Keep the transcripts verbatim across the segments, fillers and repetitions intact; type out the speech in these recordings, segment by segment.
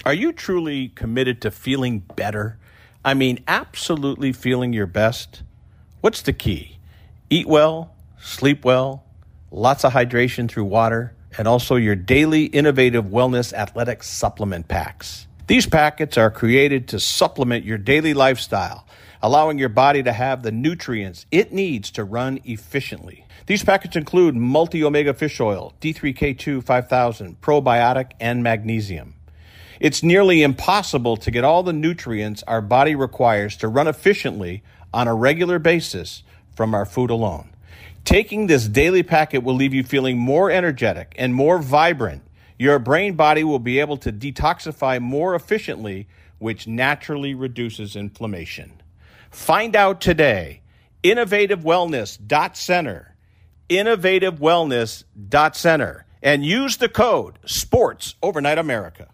Are you truly committed to feeling better? I mean, absolutely feeling your best? What's the key? Eat well, sleep well, lots of hydration through water, and also your daily innovative wellness athletic supplement packs. These packets are created to supplement your daily lifestyle, allowing your body to have the nutrients it needs to run efficiently. These packets include multi-omega fish oil, D three K two five thousand, probiotic, and magnesium. It's nearly impossible to get all the nutrients our body requires to run efficiently on a regular basis from our food alone. Taking this daily packet will leave you feeling more energetic and more vibrant. Your brain body will be able to detoxify more efficiently, which naturally reduces inflammation. Find out today. innovative wellness dot center. innovative wellness dot center. And use the code SPORTS Overnight America.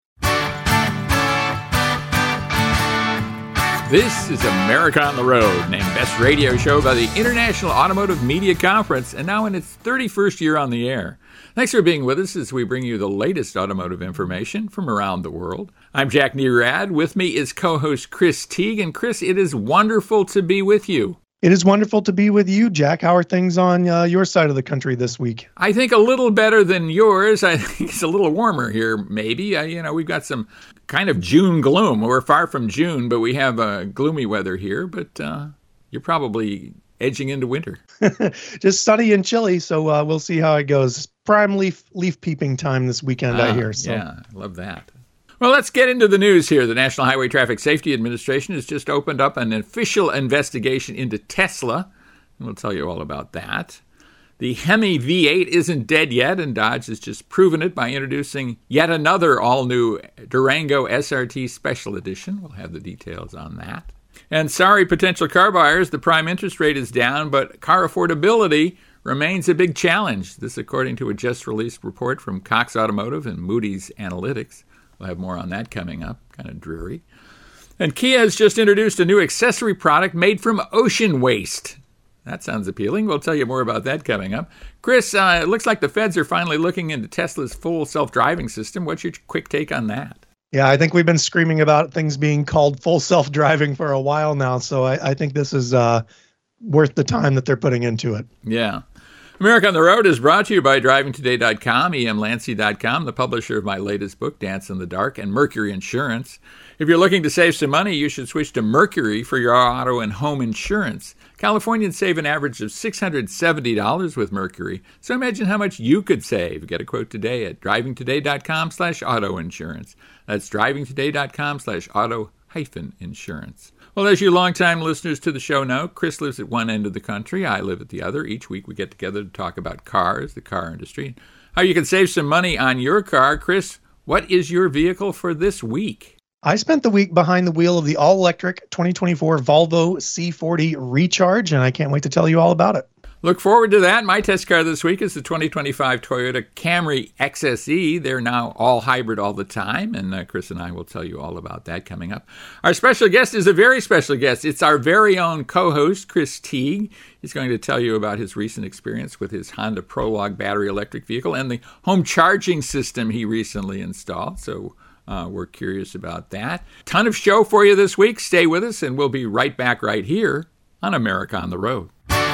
This is America on the Road, named Best Radio Show by the International Automotive Media Conference, and now in its thirty-first year on the air. Thanks for being with us as we bring you the latest automotive information from around the world. I'm Jack Nerad. With me is co-host Chris Teague. And Chris, it is wonderful to be with you. It is wonderful to be with you, Jack. How are things on uh, your side of the country this week? I think a little better than yours. I think it's a little warmer here, maybe. I, you know, we've got some kind of June gloom. We're far from June, but we have uh, gloomy weather here. But uh, you're probably edging into winter. Just sunny and chilly, so uh, we'll see how it goes. Prime leaf leaf peeping time this weekend, ah, I hear. So. Yeah, I love that. Well, let's get into the news here. The National Highway Traffic Safety Administration has just opened up an official investigation into Tesla, and we'll tell you all about that. The Hemi V eight isn't dead yet, and Dodge has just proven it by introducing yet another all-new Durango S R T Special Edition. We'll have the details on that. And sorry, potential car buyers, the prime interest rate is down, but car affordability remains a big challenge. This according to a just-released report from Cox Automotive and Moody's Analytics. We'll have more on that coming up. Kind of dreary. And Kia has just introduced a new accessory product made from ocean waste. That sounds appealing. We'll tell you more about that coming up. Chris, uh, it looks like the feds are finally looking into Tesla's full self-driving system. What's your quick take on that? Yeah, I think we've been screaming about things being called full self-driving for a while now, so I, I think this is uh, worth the time that they're putting into it. Yeah. America on the Road is brought to you by driving today dot com, e m lancy dot com, the publisher of my latest book, Dance in the Dark, and Mercury Insurance. If you're looking to save some money, you should switch to Mercury for your auto and home insurance. Californians save an average of six hundred seventy dollars with Mercury, so imagine how much you could save. Get a quote today at driving today dot com slash auto insurance. That's driving today dot com slash auto hyphen insurance. Well, as you longtime listeners to the show know, Chris lives at one end of the country. I live at the other. Each week we get together to talk about cars, the car industry, how you can save some money on your car. Chris, what is your vehicle for this week? I spent the week behind the wheel of the all-electric twenty twenty-four Volvo C forty Recharge, and I can't wait to tell you all about it. Look forward to that. My test car this week is the twenty twenty-five Toyota Camry X S E. They're now all hybrid all the time, and uh, Chris and I will tell you all about that coming up. Our special guest is a very special guest. It's our very own co-host, Chris Teague. He's going to tell you about his recent experience with his Honda Prologue battery electric vehicle and the home charging system he recently installed. So uh, we're curious about that. Ton of show for you this week. Stay with us, and we'll be right back right here on America on the Road.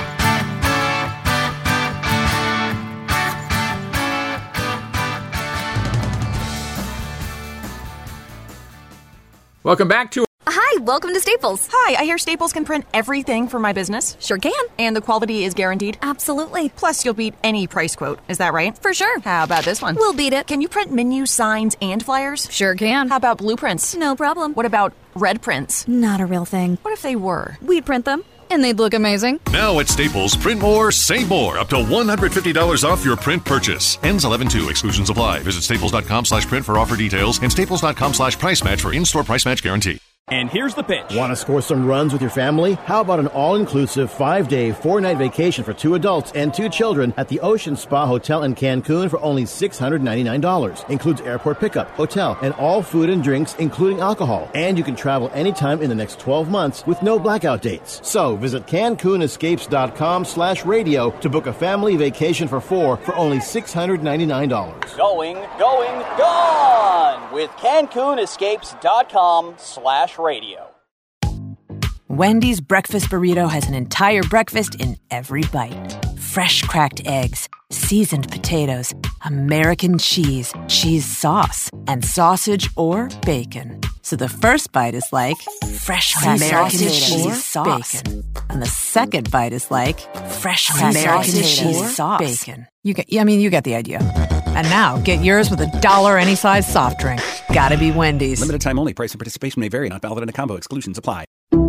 Welcome back to... Hi, welcome to Staples. Hi, I hear Staples can print everything for my business. Sure can. And the quality is guaranteed? Absolutely. Plus, you'll beat any price quote. Is that right? For sure. How about this one? We'll beat it. Can you print menus, signs, and flyers? Sure can. How about blueprints? No problem. What about red prints? Not a real thing. What if they were? We'd print them, and they'd look amazing. Now at Staples, print more, save more. Up to one hundred fifty dollars off your print purchase. Ends eleven two. Exclusions apply. Visit staples dot com slash print for offer details and staples dot com slash price match for in-store price match guarantee. And here's the pitch. Want to score some runs with your family? How about an all-inclusive five-day, four-night vacation for two adults and two children at the Ocean Spa Hotel in Cancun for only six hundred ninety-nine dollars. Includes airport pickup, hotel, and all food and drinks, including alcohol. And you can travel anytime in the next twelve months with no blackout dates. So visit CancunEscapes.com slash radio to book a family vacation for four for only six hundred ninety-nine dollars. Going, going, gone with CancunEscapes.com slash radio. Wendy's breakfast burrito has an entire breakfast in every bite. Fresh cracked eggs, seasoned potatoes, American cheese, cheese sauce, and sausage or bacon. So the first bite is like fresh cracked American cheese or sauce. Bacon. And the second bite is like fresh cracked American cheese or sauce. Bacon. You get, I mean, you get the idea. And now, get yours with a dollar any size soft drink. Gotta be Wendy's. Limited time only. Price and participation may vary. Not valid in a combo. Exclusions apply.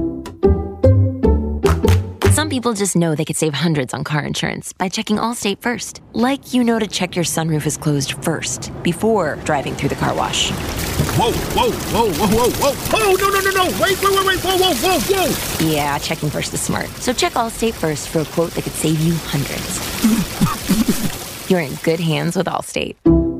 Some people just know they could save hundreds on car insurance by checking Allstate first. Like you know to check your sunroof is closed first, before driving through the car wash. Whoa, whoa, whoa, whoa, whoa, whoa. Oh, no, no, no, no. Wait, wait, wait, wait. Whoa, whoa, whoa, whoa. Yeah, checking first is smart. So check Allstate first for a quote that could save you hundreds. You're in good hands with Allstate.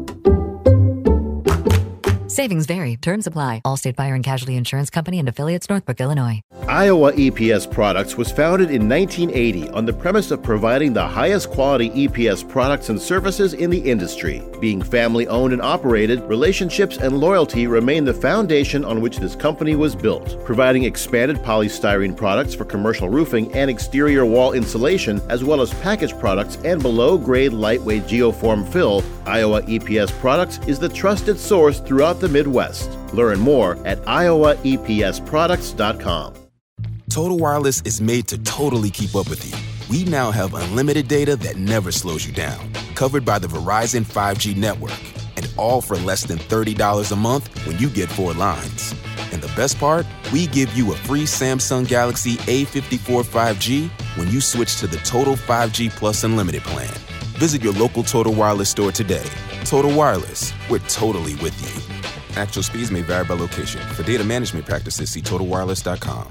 Savings vary. Terms apply. Allstate Fire and Casualty Insurance Company and affiliates, Northbrook, Illinois. Iowa E P S Products was founded in nineteen eighty on the premise of providing the highest quality E P S products and services in the industry. Being family-owned and operated, relationships and loyalty remain the foundation on which this company was built. Providing expanded polystyrene products for commercial roofing and exterior wall insulation, as well as packaged products and below-grade lightweight geoform fill, Iowa E P S Products is the trusted source throughout the Midwest. Learn more at iowa e p s products dot com. Total Wireless is made to totally keep up with you. We now have unlimited data that never slows you down, covered by the Verizon five G network, and all for less than thirty dollars a month when you get four lines. And the best part? We give you a free Samsung Galaxy A fifty-four five G when you switch to the Total five G Plus Unlimited plan. Visit your local Total Wireless store today. Total Wireless, we're totally with you. Actual speeds may vary by location. For data management practices, see total wireless dot com.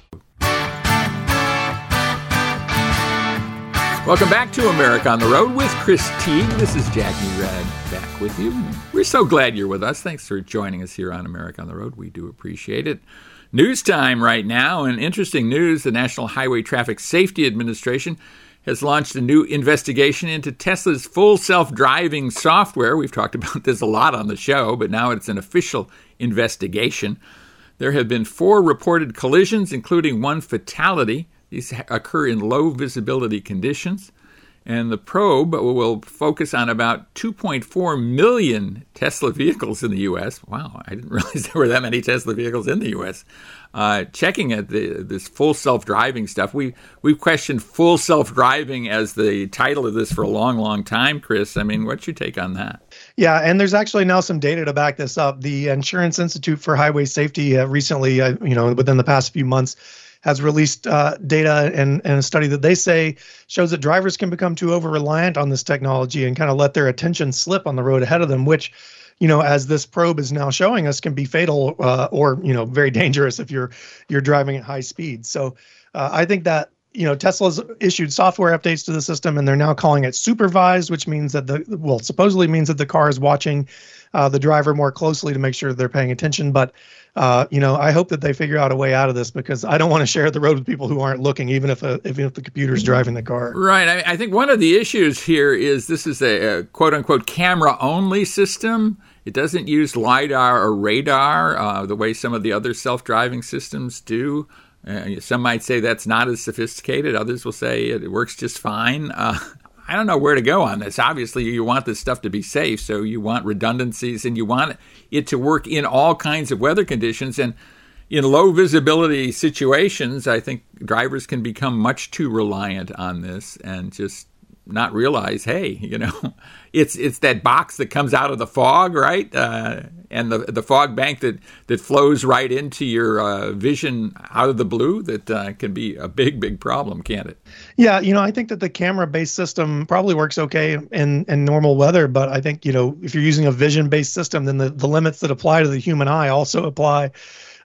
Welcome back to America on the Road with Chris Teague. This is Jackie Redd back with you. We're so glad you're with us. Thanks for joining us here on America on the Road. We do appreciate it. News time right now, and interesting news. The National Highway Traffic Safety Administration has launched a new investigation into Tesla's full self-driving software. We've talked about this a lot on the show, but now it's an official investigation. There have been four reported collisions, including one fatality. These occur in low visibility conditions. And the probe will focus on about two point four million Tesla vehicles in the U S. Wow, I didn't realize there were that many Tesla vehicles in the U S. Uh, checking at the, this full self-driving stuff. We, we've questioned full self-driving as the title of this for a long, long time, Chris. I mean, what's your take on that? Yeah, and there's actually now some data to back this up. The Insurance Institute for Highway Safety uh, recently, uh, you know, within the past few months, has released uh, data and, and a study that they say shows that drivers can become too over-reliant on this technology and kind of let their attention slip on the road ahead of them, which, you know, as this probe is now showing us, can be fatal uh, or, you know, very dangerous if you're you're driving at high speed. So uh, I think that, you know, Tesla's issued software updates to the system, and they're now calling it supervised, which means that the, well, supposedly means that the car is watching uh, the driver more closely to make sure they're paying attention. But Uh, you know, I hope that they figure out a way out of this, because I don't want to share the road with people who aren't looking, even if a, even if the computer's driving the car. Right. I, I think one of the issues here is this is a, a quote-unquote camera-only system. It doesn't use LiDAR or radar uh, the way some of the other self-driving systems do. Uh, some might say that's not as sophisticated. Others will say it works just fine. Uh, I don't know where to go on this. Obviously, you want this stuff to be safe, so you want redundancies, and you want it to work in all kinds of weather conditions. And in low visibility situations, I think drivers can become much too reliant on this and just not realize, hey, you know, it's it's that box that comes out of the fog, right? Uh, and the the fog bank that, that flows right into your uh, vision out of the blue that uh, can be a big, big problem, can't it? Yeah, you know, I think that the camera-based system probably works okay in, in normal weather, but I think, you know, if you're using a vision-based system, then the, the limits that apply to the human eye also apply.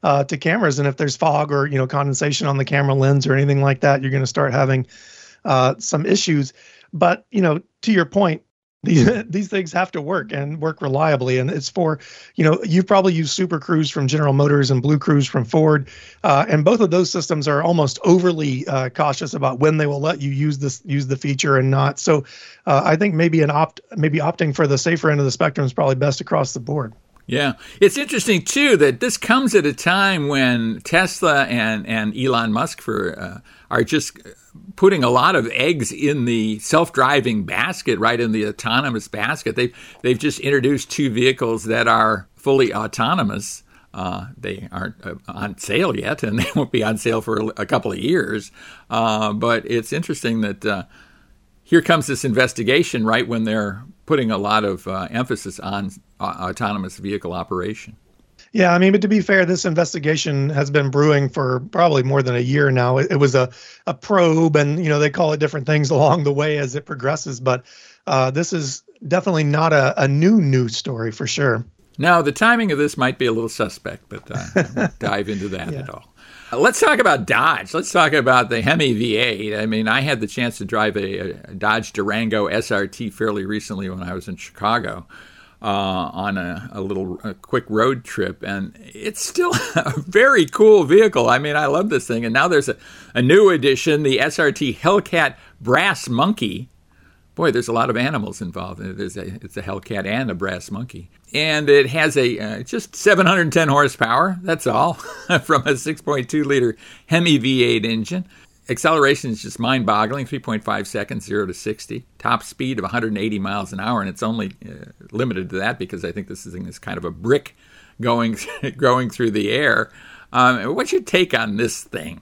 uh, to cameras. And if there's fog or, you know, condensation on the camera lens or anything like that, you're going to start having uh, some issues. But, you know, to your point, these these things have to work and work reliably. And it's for, you know, you've probably used Super Cruise from General Motors and Blue Cruise from Ford. Uh, and both of those systems are almost overly uh, cautious about when they will let you use this, use the feature and not. So uh, I think maybe an opt, maybe opting for the safer end of the spectrum is probably best across the board. Yeah. It's interesting, too, that this comes at a time when Tesla and, and Elon Musk for uh, are just putting a lot of eggs in the self-driving basket, right in the autonomous basket. They've, they've just introduced two vehicles that are fully autonomous. Uh, they aren't uh, on sale yet, and they won't be on sale for a, a couple of years. Uh, but it's interesting that uh, here comes this investigation right when they're putting a lot of uh, emphasis on uh, autonomous vehicle operation. Yeah, I mean, but to be fair, this investigation has been brewing for probably more than a year now. It, it was a, a probe, and, you know, they call it different things along the way as it progresses. But uh, this is definitely not a, a new news story for sure. Now, the timing of this might be a little suspect, but uh, I won't dive into that yeah. at all. Uh, let's talk about Dodge. Let's talk about the Hemi V eight. I mean, I had the chance to drive a, a Dodge Durango S R T fairly recently when I was in Chicago. Uh, on a, a little a quick road trip, and it's still a very cool vehicle. I mean, I love this thing. And now there's a, a new edition, the S R T Hellcat Brass Monkey. Boy, there's a lot of animals involved. There's a, it's a Hellcat and a Brass Monkey. And it has a uh, just seven hundred ten horsepower, that's all, from a six point two liter Hemi V eight engine. Acceleration is just mind-boggling, three point five seconds, zero to sixty. Top speed of one hundred eighty miles an hour, and it's only uh, limited to that because I think this thing is kind of a brick going going through the air. Um, what's your take on this thing?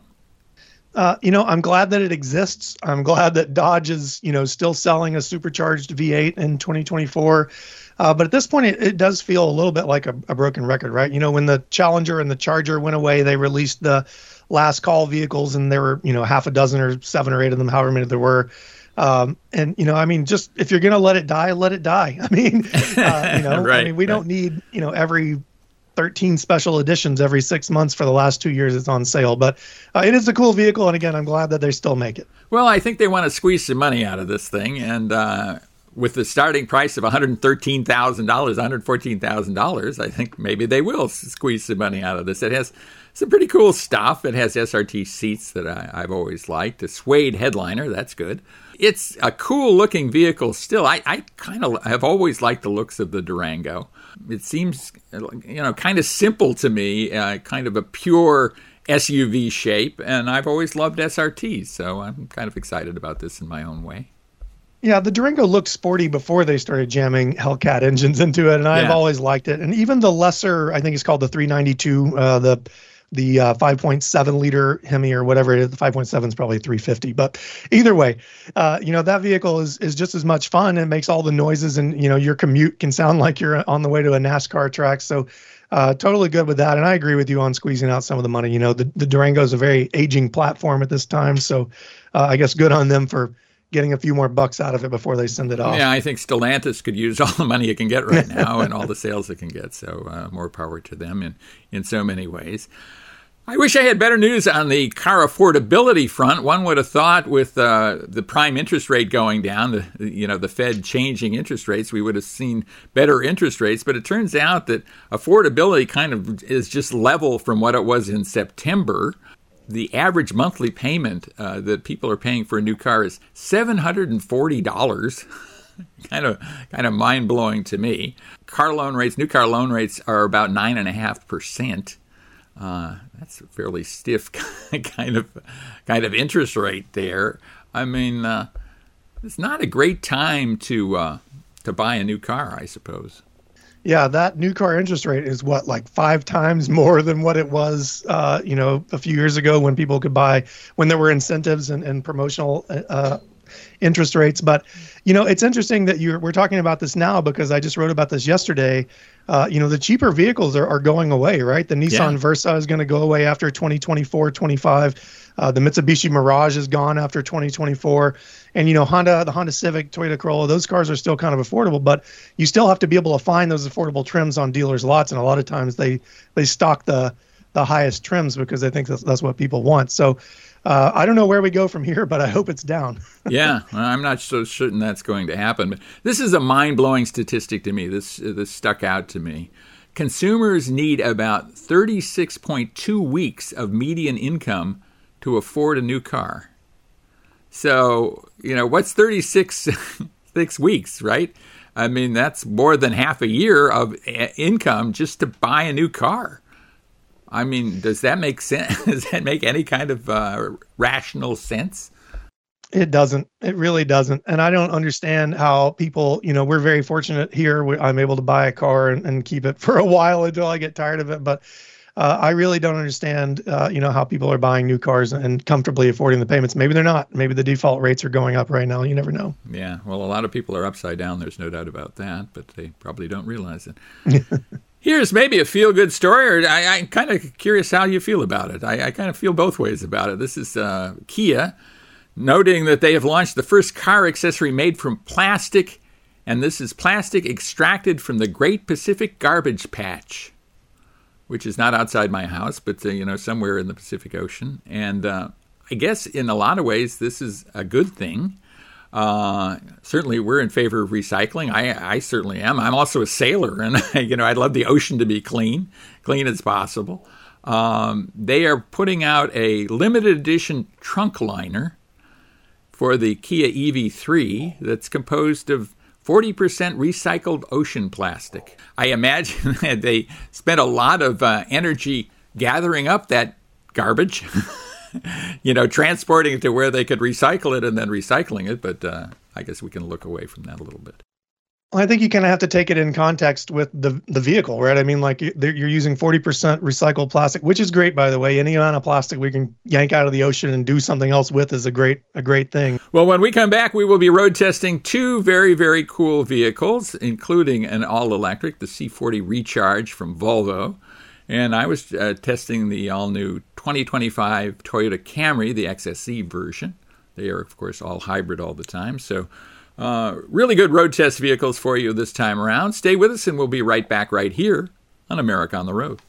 Uh, you know, I'm glad that it exists. I'm glad that Dodge is, you know, still selling a supercharged V eight in twenty twenty-four. Uh, but at this point, it, it does feel a little bit like a, a broken record, right? You know, when the Challenger and the Charger went away, they released the last call vehicles, and there were, you know, half a dozen or seven or eight of them, however many there were. Um, and, you know, I mean, just if you're going to let it die, let it die. I mean, uh, you know, right, I mean, we right. don't need, you know, every thirteen special editions every six months for the last two years it's on sale. But uh, it is a cool vehicle. And again, I'm glad that they still make it. Well, I think they want to squeeze some money out of this thing. And uh, with the starting price of one hundred thirteen thousand dollars, one hundred fourteen thousand dollars, I think maybe they will squeeze some money out of this. It has some pretty cool stuff. It has S R T seats that I, I've always liked. A suede headliner, that's good. It's a cool-looking vehicle still. I, I kind of have always liked the looks of the Durango. It seems, you know, kind of simple to me, uh, kind of a pure S U V shape, and I've always loved S R Ts, so I'm kind of excited about this in my own way. Yeah, the Durango looked sporty before they started jamming Hellcat engines into it, and I've Yeah. always liked it. And even the lesser, I think it's called the three ninety-two, uh, the the uh, five point seven liter Hemi or whatever it is. The five point seven is probably three fifty, but either way, uh, you know, that vehicle is is just as much fun. It makes all the noises, and you know, your commute can sound like you're on the way to a NASCAR track. So uh, totally good with that. And I agree with you on squeezing out some of the money. You know, the, the Durango is a very aging platform at this time. So uh, I guess good on them for getting a few more bucks out of it before they send it off. Yeah, I think Stellantis could use all the money it can get right now and all the sales it can get. So uh, more power to them in, in so many ways. I wish I had better news on the car affordability front. One would have thought with uh, the prime interest rate going down, the you know the Fed changing interest rates, we would have seen better interest rates. But it turns out that affordability kind of is just level from what it was in September. The average monthly payment uh, that people are paying for a new car is seven hundred forty dollars. kind of kind of mind-blowing to me. Car loan rates, new car loan rates are about nine point five percent. Uh, that's a fairly stiff kind of kind of interest rate there. I mean, uh, it's not a great time to uh, to buy a new car, I suppose. Yeah, that new car interest rate is what, like five times more than what it was, uh, you know, a few years ago when people could buy, when there were incentives and, and promotional uh, interest rates. But, you know, it's interesting that you're we're talking about this now because I just wrote about this yesterday. Uh, you know, the cheaper vehicles are, are going away, right? The Nissan Yeah. Versa is going to go away after twenty twenty-four, twenty-five. Uh, the Mitsubishi Mirage is gone after twenty twenty-four. And, you know, Honda, the Honda Civic, Toyota Corolla, those cars are still kind of affordable, but you still have to be able to find those affordable trims on dealers' lots. And a lot of times they, they stock the the highest trims because they think that's, that's what people want. So uh, I don't know where we go from here, but I hope it's down. Yeah, I'm not so certain that's going to happen. But this is a mind-blowing statistic to me. This this stuck out to me. Consumers need about thirty-six point two weeks of median income to afford a new car. So, you know, what's thirty-six six weeks, right? I mean, that's more than half a year of income just to buy a new car. I mean, does that make sense? Does that make any kind of uh, rational sense? It doesn't. It really doesn't. And I don't understand how people, you know, we're very fortunate here. We, I'm able to buy a car and, and keep it for a while until I get tired of it. But uh, I really don't understand, uh, you know, how people are buying new cars and comfortably affording the payments. Maybe they're not. Maybe the default rates are going up right now. You never know. Yeah. Well, a lot of people are upside down. There's no doubt about that, but they probably don't realize it. Here's maybe a feel-good story, or I, I'm kind of curious how you feel about it. I, I kind of feel both ways about it. This is uh, Kia, noting that they have launched the first car accessory made from plastic, and this is plastic extracted from the Great Pacific Garbage Patch, which is not outside my house, but uh, you know, somewhere in the Pacific Ocean. And uh, I guess in a lot of ways, this is a good thing. Uh, certainly, we're in favor of recycling. I, I certainly am. I'm also a sailor, and you know, I'd love the ocean to be clean, clean as possible. Um, they are putting out a limited edition trunk liner for the Kia E V three that's composed of forty percent recycled ocean plastic. I imagine that they spent a lot of uh, energy gathering up that garbage. You know, transporting it to where they could recycle it and then recycling it. But uh, I guess we can look away from that a little bit. Well, I think you kind of have to take it in context with the the vehicle, right? I mean, like you're using forty percent recycled plastic, which is great, by the way. Any amount of plastic we can yank out of the ocean and do something else with is a great a great thing. Well, when we come back, we will be road testing two very, very cool vehicles, including an all-electric, the C forty Recharge from Volvo. And I was uh, testing the all-new twenty twenty-five Toyota Camry, the X S E version. They are, of course, all hybrid all the time. So uh, really good road test vehicles for you this time around. Stay with us, and we'll be right back right here on America on the Road.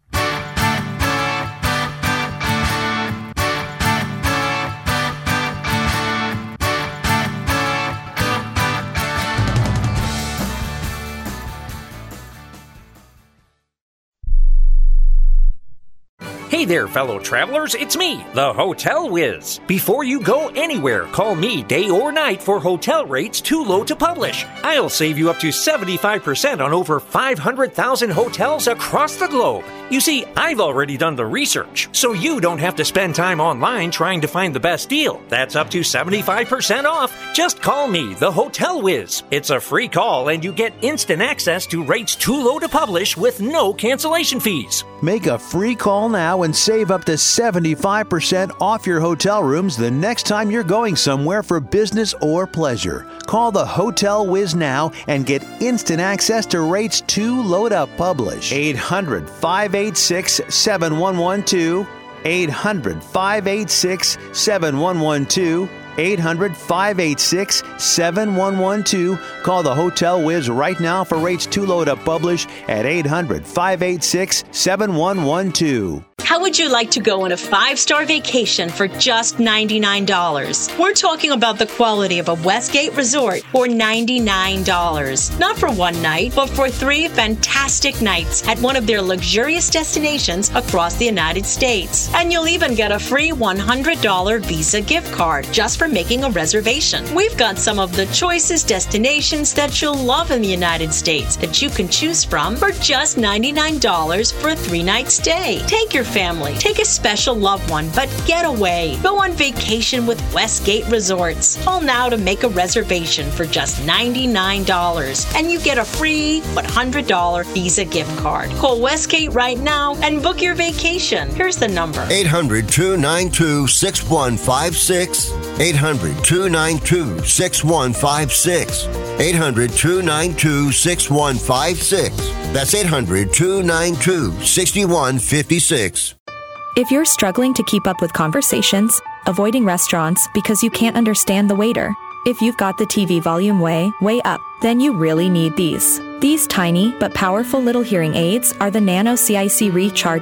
Hey there, fellow travelers, it's me, the Hotel Whiz. Before you go anywhere, call me day or night for hotel rates too low to publish. I'll save you up to seventy-five percent on over five hundred thousand hotels across the globe. You see, I've already done the research, so you don't have to spend time online trying to find the best deal. That's up to seventy-five percent off. Just call me, the Hotel Whiz. It's a free call, and you get instant access to rates too low to publish with no cancellation fees. Make a free call now and save up to seventy-five percent off your hotel rooms the next time you're going somewhere for business or pleasure. Call the Hotel Whiz now and get instant access to rates too low to publish. eight hundred, five eight six, seven one one two. eight hundred, five eight six, seven one one two. eight hundred, five eight six, seven one one two. Call the Hotel Whiz right now for rates too low to publish at eight hundred, five eight six, seven one one two. How would you like to go on a five-star vacation for just ninety-nine dollars? We're talking about the quality of a Westgate resort for ninety-nine dollars. Not for one night, but for three fantastic nights at one of their luxurious destinations across the United States. And you'll even get a free one hundred dollars Visa gift card just for making a reservation. We've got some of the choicest destinations that you'll love in the United States that you can choose from for just ninety-nine dollars for a three-night stay. Take your family, take a special loved one, but get away. Go on vacation with Westgate Resorts. Call now to make a reservation for just ninety-nine dollars, and you get a free one hundred dollars Visa gift card. Call Westgate right now and book your vacation. Here's the number. eight hundred, two nine two, six one five six. eight hundred, two nine two, six one five six. eight hundred, two nine two, six one five six. That's eight hundred, two nine two, six one five six. If you're struggling to keep up with conversations, avoiding restaurants because you can't understand the waiter, if you've got the T V volume way, way up, then you really need these. These tiny but powerful little hearing aids are the Nano C I C Rechargeable.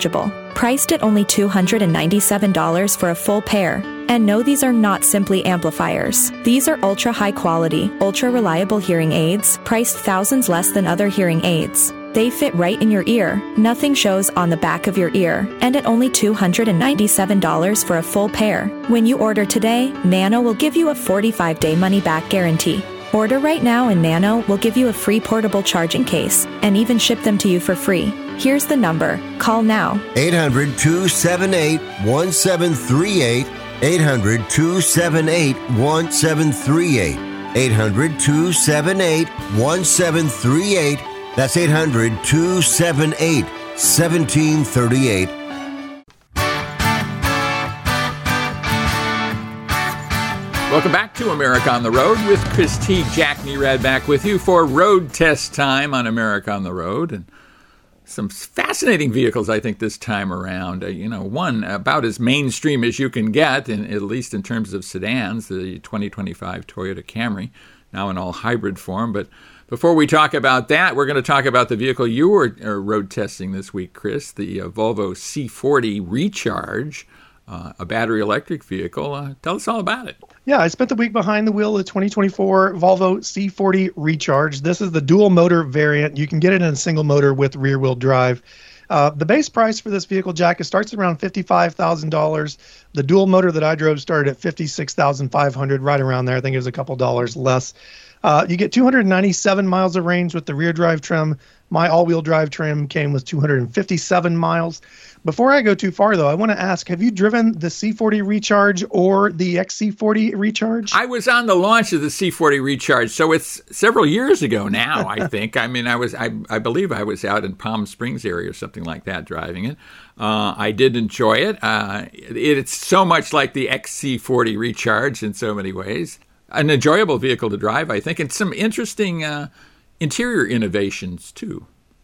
priced at only two hundred ninety-seven dollars for a full pair. And no, these are not simply amplifiers. These are ultra high quality, ultra reliable hearing aids, priced thousands less than other hearing aids. They fit right in your ear. Nothing shows on the back of your ear. And at only two hundred ninety-seven dollars for a full pair. When you order today, Nano will give you a forty-five day money-back guarantee. Order right now and Nano will give you a free portable charging case and even ship them to you for free. Here's the number. Call now. eight hundred, two seven eight, one seven three eight. eight hundred, two seven eight, one seven three eight. eight hundred, two seven eight, one seven three eight. That's eight hundred, two seven eight, one seven three eight. Welcome back to America on the Road with Chris T. Jack Nerad back with you for road test time on America on the Road. And some fascinating vehicles, I think, this time around. Uh, you know, one about as mainstream as you can get, in, at least in terms of sedans, the twenty twenty-five Toyota Camry, now in all hybrid form. But before we talk about that, we're going to talk about the vehicle you were uh, road testing this week, Chris, the uh, Volvo C forty Recharge, uh, a battery electric vehicle. Uh, tell us all about it. Yeah, I spent the week behind the wheel of the twenty twenty-four Volvo C forty Recharge. This is the dual motor variant. You can get it in a single motor with rear wheel drive. Uh, the base price for this vehicle, Jack, it starts at around fifty-five thousand dollars. The dual motor that I drove started at fifty-six thousand five hundred dollars, right around there. I think it was a couple dollars less. Uh, you get two hundred ninety-seven miles of range with the rear drive trim. My all-wheel drive trim came with two hundred fifty-seven miles. Before I go too far, though, I want to ask, have you driven the C forty Recharge or the X C forty Recharge? I was on the launch of the C forty Recharge, so it's several years ago now, I think. I mean, I was, I, I believe I was out in Palm Springs area or something like that driving it. Uh, I did enjoy it. Uh, it. It's so much like the X C forty Recharge in so many ways. An enjoyable vehicle to drive, I think, and some interesting uh, interior innovations, too.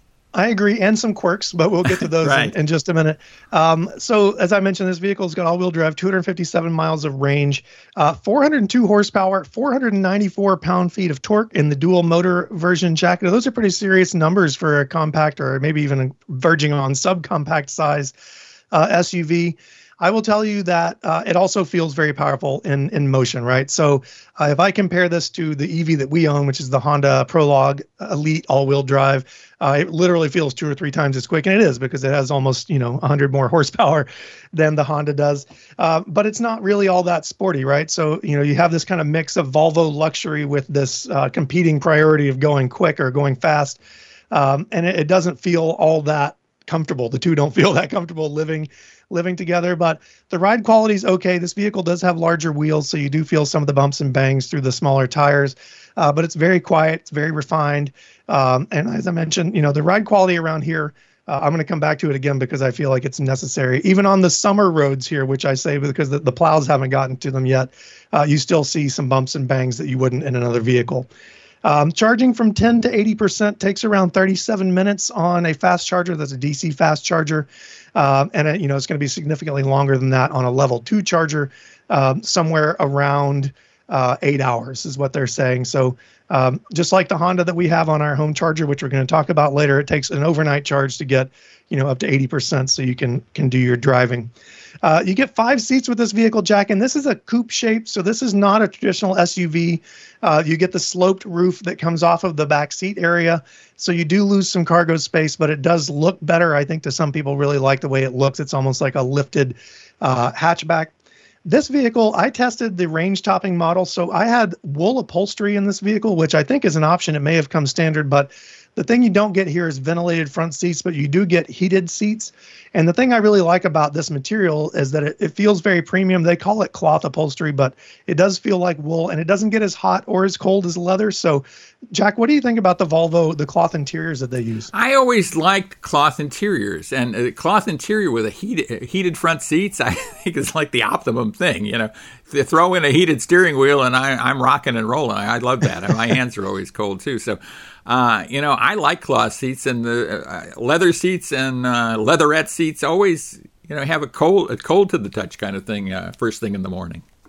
I agree, and some quirks, but we'll get to those right. in, in just a minute. Um, so, as I mentioned, this vehicle's got all-wheel drive, two hundred fifty-seven miles of range, uh, four hundred two horsepower, four hundred ninety-four pound-feet of torque in the dual motor version, Jack. Now, those are pretty serious numbers for a compact or maybe even verging on subcompact size uh, S U V. I will tell you that uh, it also feels very powerful in, in motion, right? So uh, if I compare this to the E V that we own, which is the Honda Prologue Elite all-wheel drive, uh, it literally feels two or three times as quick, and it is because it has almost, you know, one hundred more horsepower than the Honda does. Uh, but it's not really all that sporty, right? So, you know, you have this kind of mix of Volvo luxury with this uh, competing priority of going quick or going fast, um, and it, it doesn't feel all that comfortable. The two don't feel that comfortable living living together, but the ride quality is okay. This vehicle does have larger wheels, so you do feel some of the bumps and bangs through the smaller tires, uh, but it's very quiet, it's very refined, um, and as I mentioned, you know, the ride quality around here, uh, I'm going to come back to it again because I feel like it's necessary. Even on the summer roads here, which I say because the, the plows haven't gotten to them yet, uh, you still see some bumps and bangs that you wouldn't in another vehicle. Um, charging from ten to eighty percent takes around thirty-seven minutes on a fast charger. That's a D C fast charger. Um, and, it, you know, it's going to be significantly longer than that on a level two charger, um, somewhere around uh, eight hours is what they're saying. So um, just like the Honda that we have on our home charger, which we're going to talk about later, it takes an overnight charge to get, you know, up to eighty percent so you can, can do your driving. Uh, you get five seats with this vehicle, Jack, and this is a coupe shape, so this is not a traditional S U V. Uh, you get the sloped roof that comes off of the back seat area, so you do lose some cargo space, but it does look better. I think to some people really like the way it looks. It's almost like a lifted uh, hatchback. This vehicle, I tested the range-topping model, so I had wool upholstery in this vehicle, which I think is an option. It may have come standard, but the thing you don't get here is ventilated front seats, but you do get heated seats. And the thing I really like about this material is that it, it feels very premium. They call it cloth upholstery, but it does feel like wool, and it doesn't get as hot or as cold as leather. So, Jack, what do you think about the Volvo, the cloth interiors that they use? I always liked cloth interiors, and a cloth interior with a heated, heated front seats, I think is like the optimum thing. You know, they throw in a heated steering wheel, and I, I'm rocking and rolling. I, I love that. My hands are always cold too. So, uh, you know, I like cloth seats, and the uh, leather seats and uh, leatherette seats always, you know, have a cold, a cold to the touch kind of thing uh, first thing in the morning.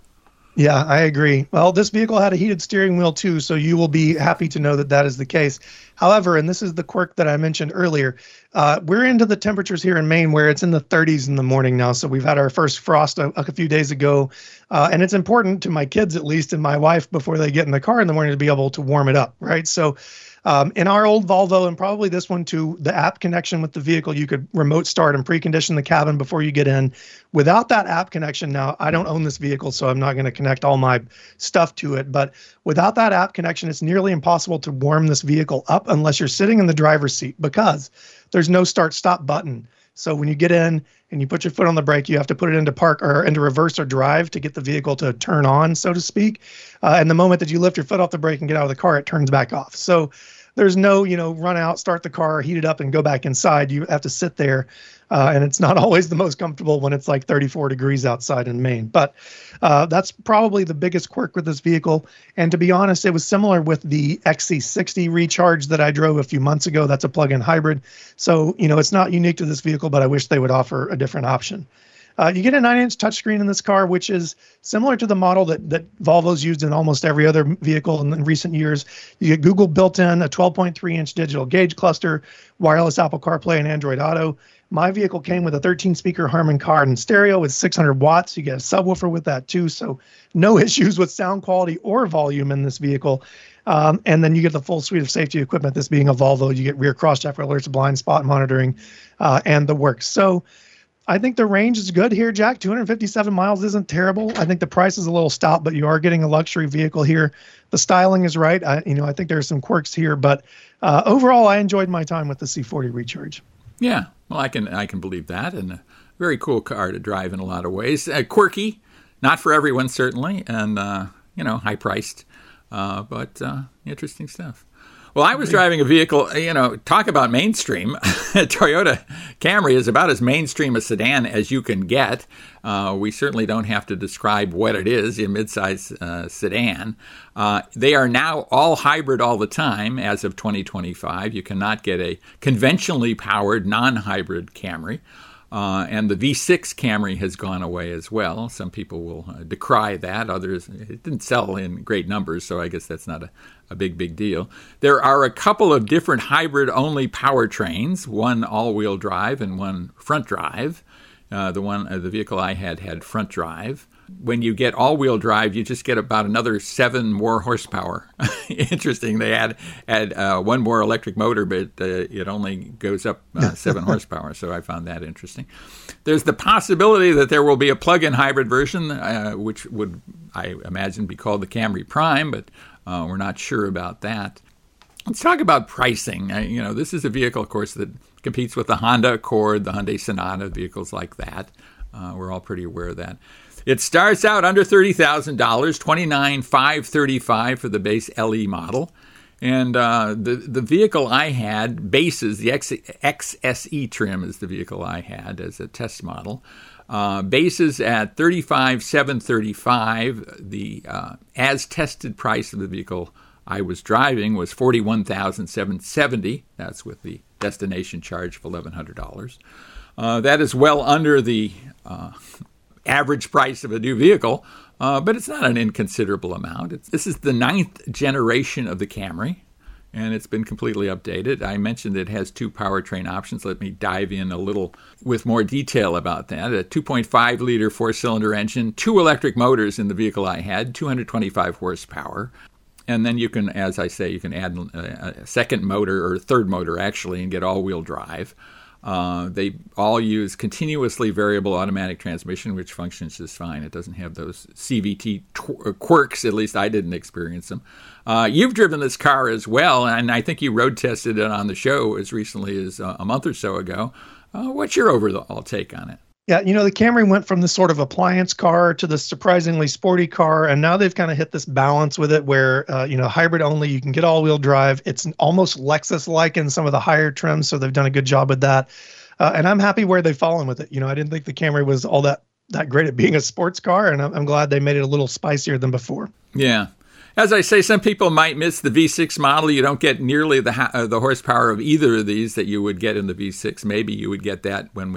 Yeah, I agree. Well, this vehicle had a heated steering wheel too, so you will be happy to know that that is the case. However, and this is the quirk that I mentioned earlier, uh, we're into the temperatures here in Maine where it's in the thirties in the morning now. So we've had our first frost a, a few days ago, uh, and it's important to my kids, at least, and my wife before they get in the car in the morning to be able to warm it up, right? So Um, in our old Volvo, and probably this one too, the app connection with the vehicle, you could remote start and precondition the cabin before you get in. Without that app connection, now I don't own this vehicle, so I'm not going to connect all my stuff to it. But without that app connection, it's nearly impossible to warm this vehicle up unless you're sitting in the driver's seat, because there's no start-stop button. So when you get in and you put your foot on the brake, you have to put it into park or into reverse or drive to get the vehicle to turn on, so to speak. Uh, and the moment that you lift your foot off the brake and get out of the car, it turns back off. So there's no, you know, run out, start the car, heat it up, and go back inside. You have to sit there, uh, and it's not always the most comfortable when it's like thirty-four degrees outside in Maine. But uh, that's probably the biggest quirk with this vehicle. And to be honest, it was similar with the X C sixty Recharge that I drove a few months ago. That's a plug-in hybrid. So, you know, it's not unique to this vehicle, but I wish they would offer a different option. Uh, you get a nine-inch touchscreen in this car, which is similar to the model that, that Volvo's used in almost every other vehicle in, in recent years. You get Google built in, a twelve point three inch digital gauge cluster, wireless Apple CarPlay and Android Auto. My vehicle came with a thirteen speaker Harman Kardon stereo with six hundred watts. You get a subwoofer with that too, so no issues with sound quality or volume in this vehicle. Um, and then you get the full suite of safety equipment. This being a Volvo, you get rear cross-check alerts, blind spot monitoring, uh, and the works. So I think the range is good here, Jack. two hundred fifty-seven miles isn't terrible. I think the price is a little stout, but you are getting a luxury vehicle here. The styling is right. I, you know, I think there are some quirks here, but uh, overall, I enjoyed my time with the C forty Recharge. Yeah, well, I can I can believe that, and a very cool car to drive in a lot of ways. Uh, quirky, not for everyone certainly, and uh, you know, high priced, uh, but uh, interesting stuff. Well, I was driving a vehicle, you know, talk about mainstream. Toyota Camry is about as mainstream a sedan as you can get. Uh, we certainly don't have to describe what it is, a midsize uh, sedan. Uh, they are now all hybrid all the time as of twenty twenty-five. You cannot get a conventionally powered non-hybrid Camry. Uh, and the V six Camry has gone away as well. Some people will uh, decry that. Others, it didn't sell in great numbers, so I guess that's not a, a big, big deal. There are a couple of different hybrid-only powertrains, one all-wheel drive and one front drive. Uh, the one, uh, the vehicle I had had front drive. When you get all-wheel drive, you just get about another seven more horsepower. Interesting. They add add uh, one more electric motor, but uh, it only goes up uh, seven horsepower. So I found that interesting. There's the possibility that there will be a plug-in hybrid version, uh, which would, I imagine, be called the Camry Prime, but uh, we're not sure about that. Let's talk about pricing. Uh, you know, this is a vehicle, of course, that competes with the Honda Accord, the Hyundai Sonata, vehicles like that. Uh, we're all pretty aware of that. It starts out under thirty thousand dollars, twenty-nine thousand five hundred thirty-five dollars for the base L E model. And uh, the, the vehicle I had, bases, the X, X S E trim is the vehicle I had as a test model. Uh, bases at thirty-five thousand seven hundred thirty-five dollars. The uh, as-tested price of the vehicle I was driving was forty-one thousand seven hundred seventy dollars. That's with the destination charge of eleven hundred dollars. Uh, that is well under the uh, average price of a new vehicle, uh, but it's not an inconsiderable amount. It's, this is the ninth generation of the Camry, and it's been completely updated. I mentioned it has two powertrain options. Let me dive in a little with more detail about that. A two point five liter four-cylinder engine, two electric motors in the vehicle I had, two hundred twenty-five horsepower. And then you can, as I say, you can add a second motor, or third motor actually, and get all-wheel drive. Uh, they all use continuously variable automatic transmission, which functions just fine. It doesn't have those C V T tw- quirks. At least I didn't experience them. Uh, you've driven this car as well, and I think you road tested it on the show as recently as uh, a month or so ago. Uh, what's your overall take on it? Yeah, you know, the Camry went from this sort of appliance car to the surprisingly sporty car, and now they've kind of hit this balance with it where, uh, you know, hybrid only, you can get all-wheel drive. It's almost Lexus-like in some of the higher trims, so they've done a good job with that. Uh, and I'm happy where they've fallen with it. You know, I didn't think the Camry was all that, that great at being a sports car, and I'm, I'm glad they made it a little spicier than before. Yeah. As I say, some people might miss the V six model. You don't get nearly the uh, the horsepower of either of these that you would get in the V six. Maybe you would get that when we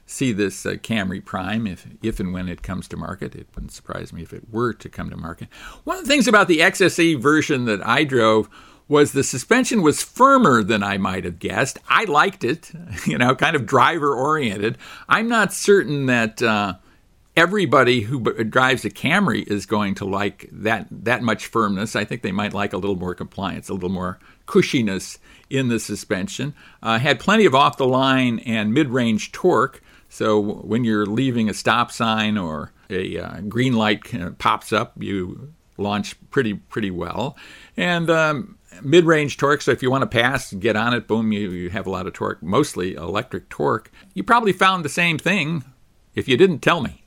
see this uh, Camry Prime if if and when it comes to market. It wouldn't surprise me if it were to come to market. One of the things about the X S E version that I drove was the suspension was firmer than I might have guessed. I liked it, you know, kind of driver-oriented. I'm not certain that uh, everybody who b- drives a Camry is going to like that that much firmness. I think they might like a little more compliance, a little more cushiness in the suspension. Uh, had plenty of off-the-line and mid-range torque, so when you're leaving a stop sign or a uh, green light uh, pops up, you launch pretty pretty well. And um, mid-range torque, so if you want to pass, get on it, boom, you, you have a lot of torque, mostly electric torque. You probably found the same thing if you didn't tell me.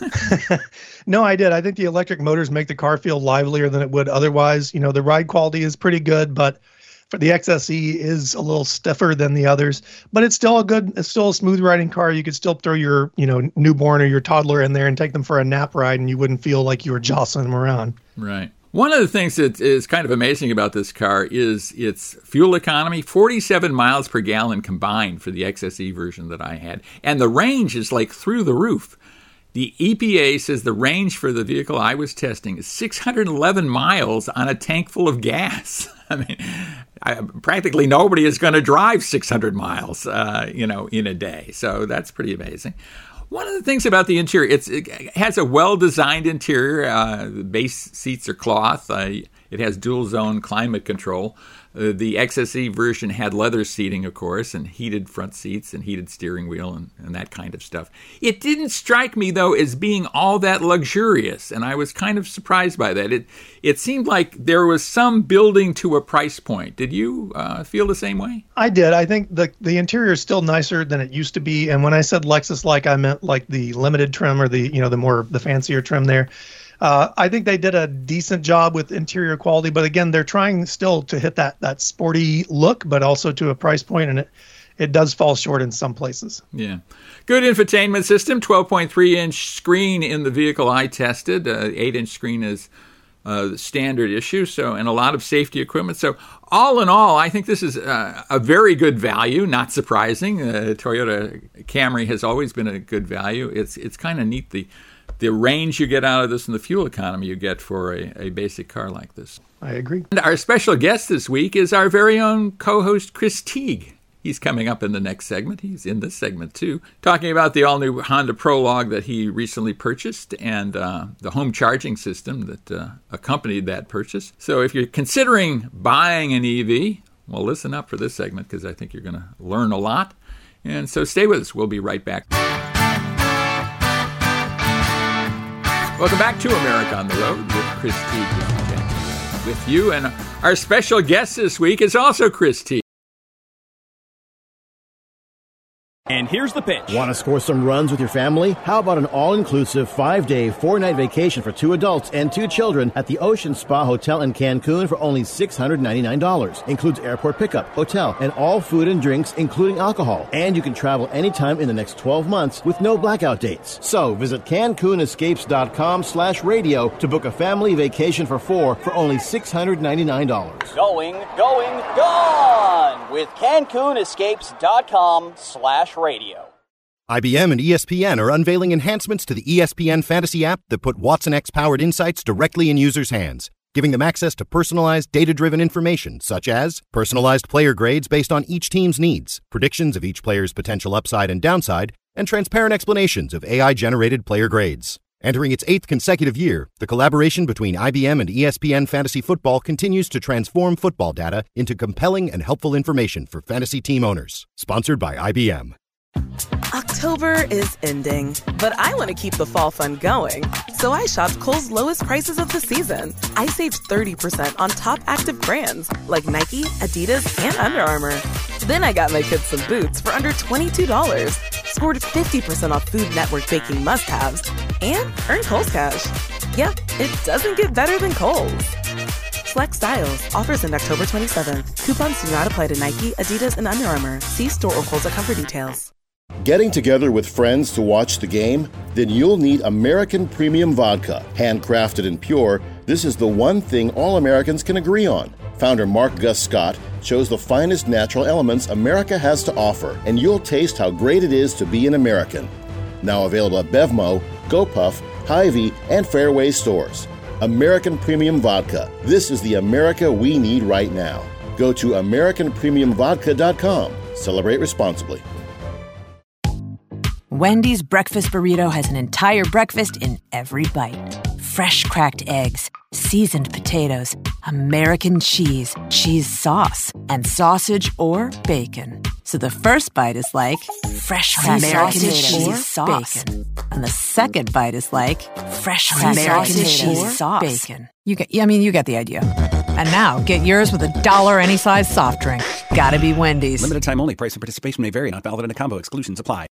No, I did. I think the electric motors make the car feel livelier than it would otherwise. You know, the ride quality is pretty good, but for the X S E is a little stiffer than the others, but it's still a good, it's still a smooth riding car. You could still throw your, you know, newborn or your toddler in there and take them for a nap ride, and you wouldn't feel like you were jostling them around. Right. One of the things that is kind of amazing about this car is its fuel economy, forty-seven miles per gallon combined for the X S E version that I had. And the range is like through the roof. The E P A says the range for the vehicle I was testing is six hundred eleven miles on a tank full of gas. I mean, I, practically nobody is going to drive six hundred miles, uh, you know, in a day. So that's pretty amazing. One of the things about the interior, it's, it has a well-designed interior. Uh, the base seats are cloth. Uh, it has dual-zone climate control. Uh, the X S E version had leather seating, of course, and heated front seats and heated steering wheel and, and that kind of stuff. It didn't strike me, though, as being all that luxurious, and I was kind of surprised by that. It it seemed like there was some building to a price point. Did you uh, feel the same way? I did. I think the the interior is still nicer than it used to be, and when I said Lexus-like, I meant like the limited trim or the, you know, the more the fancier trim there. Uh, I think they did a decent job with interior quality, but again, they're trying still to hit that that sporty look, but also to a price point, and it it does fall short in some places. Yeah. Good infotainment system, twelve point three inch screen in the vehicle I tested. Uh, eight inch screen is uh, the standard issue, so and a lot of safety equipment. So all in all, I think this is uh, a very good value, not surprising. Uh, Toyota Camry has always been a good value. It's, it's kind of neat, the the range you get out of this and the fuel economy you get for a, a basic car like this. I agree. And our special guest this week is our very own co-host, Chris Teague. He's coming up in the next segment. He's in this segment, too, talking about the all-new Honda Prologue that he recently purchased and uh, the home charging system that uh, accompanied that purchase. So if you're considering buying an E V, well, listen up for this segment because I think you're going to learn a lot. And so stay with us. We'll be right back. Welcome back to America on the Road with Chris Teague with you. And our special guest this week is also Chris Teague. And here's the pitch. Want to score some runs with your family? How about an all-inclusive five-day, four-night vacation for two adults and two children at the Ocean Spa Hotel in Cancun for only six hundred ninety-nine dollars. Includes airport pickup, hotel, and all food and drinks, including alcohol. And you can travel anytime in the next twelve months with no blackout dates. So visit CancunEscapes.com slash radio to book a family vacation for four for only six hundred ninety-nine dollars. Going, going, gone with CancunEscapes.com slash radio. I B M and E S P N are unveiling enhancements to the E S P N Fantasy app that put Watson X-powered insights directly in users' hands, giving them access to personalized, data-driven information such as personalized player grades based on each team's needs, predictions of each player's potential upside and downside, and transparent explanations of A I-generated player grades. Entering its eighth consecutive year, the collaboration between I B M and E S P N Fantasy Football continues to transform football data into compelling and helpful information for fantasy team owners. Sponsored by I B M. October is ending, but I want to keep the fall fun going. So I shopped Kohl's lowest prices of the season. I saved thirty percent on top active brands like Nike, Adidas, and Under Armour. Then I got my kids some boots for under twenty-two dollars, scored fifty percent off Food Network baking must-haves, and earned Kohl's Cash. Yeah, it doesn't get better than Kohl's. Flex styles. Offers end October twenty-seventh. Coupons do not apply to Nike, Adidas, and Under Armour. See store or Kohl's dot com for details. Getting together with friends to watch the game? Then you'll need American Premium Vodka. Handcrafted and pure, this is the one thing all Americans can agree on. Founder Mark Gus Scott chose the finest natural elements America has to offer, and you'll taste how great it is to be an American. Now available at Bevmo, GoPuff, Hy-Vee, and Fairway stores. American Premium Vodka. This is the America we need right now. Go to American Premium Vodka dot com. Celebrate responsibly. Wendy's breakfast burrito has an entire breakfast in every bite. Fresh cracked eggs, seasoned potatoes, American cheese, cheese sauce, and sausage or bacon. So the first bite is like fresh cracked American cheese sauce. Bacon. And the second bite is like fresh cracked American cheese sauce. Bacon. You get, I mean, you get the idea. And now, get yours with a dollar any size soft drink. Gotta be Wendy's. Limited time only. Price and participation may vary. Not valid in a combo. Exclusions apply.